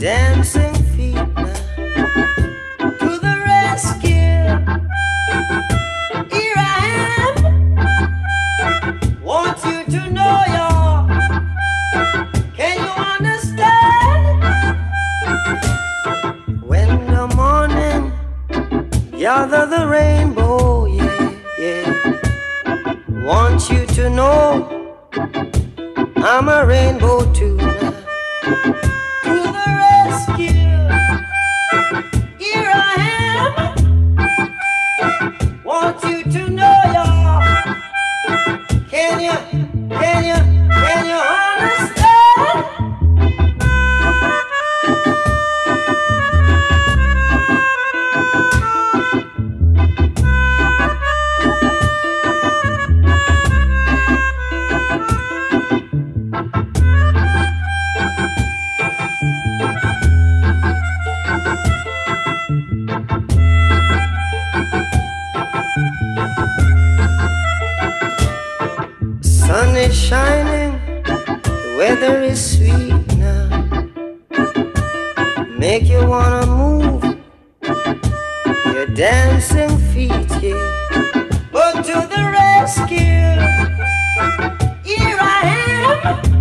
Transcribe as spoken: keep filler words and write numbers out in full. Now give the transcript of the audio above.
dancing feet now. To the rescue, here I am. Want you to know y'all. Can you understand? When the morning gather the rainbow, yeah, yeah. Want you to know I'm a rainbow too now. To the rescue, here I am. Want you to know y'all. Can you, can you, can you understand? Sun is shining, the weather is sweet now. Make you wanna move your dancing feet, yeah. But to the rescue, here I am.